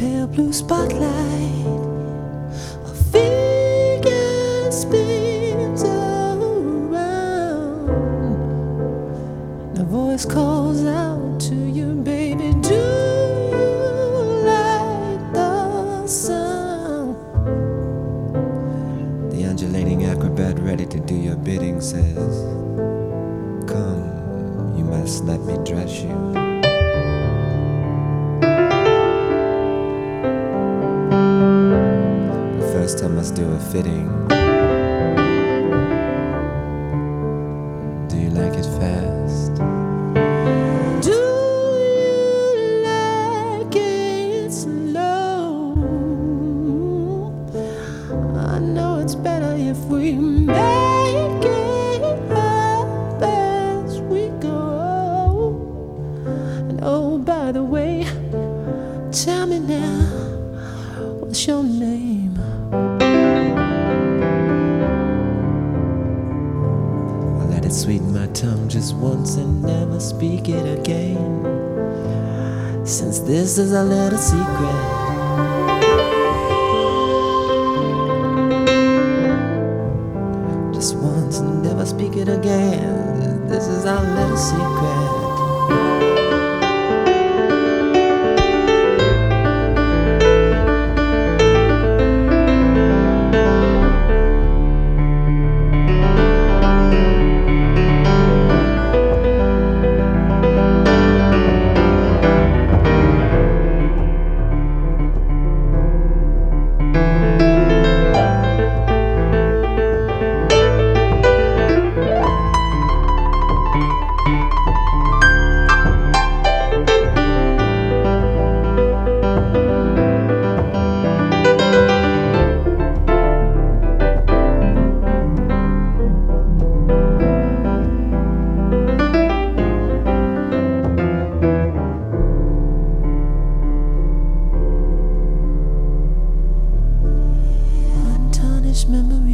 pale blue spotlight, a figure spins around. A voice calls out to you, baby, do you like the sound? The undulating acrobat ready to do your bidding says, come, you must let me dress you. First I must do a fitting. Do you like it fast? Do you like it slow? I know it's better if we make it up as we go. And oh, by the way, tell me now, what's your name? Sweeten my tongue just once and never speak it again, since this is a little secret. Just once and never speak it again, this is our little secret. Memories